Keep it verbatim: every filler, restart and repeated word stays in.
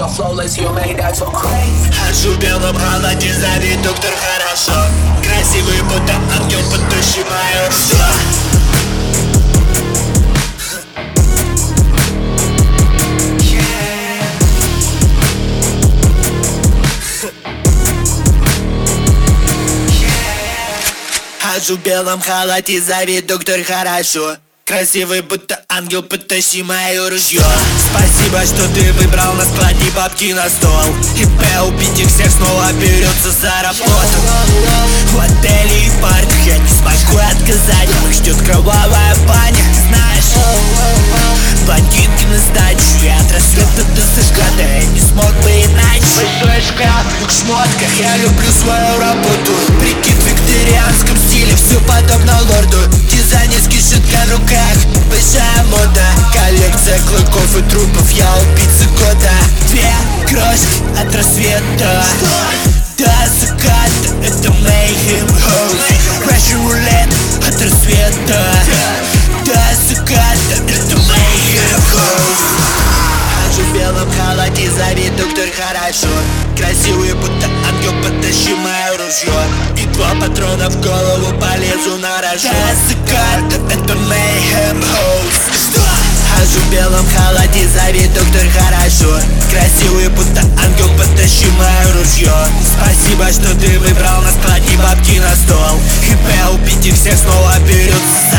your flawless, you made that so crazy. Хожу в белом халате, зови доктор, хорошо. Красивый, будто ангел, потащи мое ружье. Хожу в белом халате, зови доктор, хорошо. Красивый, будто ангел, потащи мое ружье. Спасибо, что ты выбрал на складе бабки на стол. И П убить их всех снова берется за работу. В отеле и парках я не смогу отказать. Их ждет кровавая баня, знаешь. Блондинки на сдачу, и от рассвета до заката я не смог бы иначе. Большой шкаф в шмотках, я люблю свою работу. Прикид в викторианском стиле, все подобно лорду. Дизайнерский шитка в руках, большая мода. Коллекция клыков и трупов, я убийца года. Две крошки от рассвета до заката, это Mayhem House. Russian Roulette от рассвета до заката, это Mayhem House. Хожу в белом халате, зови доктор, хорошо. Красивый, будто ангел, потащи мое ружье. И два патрона в голову, полезу на рожон. До заката, это Mayhem House. Хожу в белом халате, зови доктор, хорошо. Красивый, будто ангел, потащи мое ружье. Спасибо, что ты выбрал на складе бабки на стол. И П убить их всех снова берется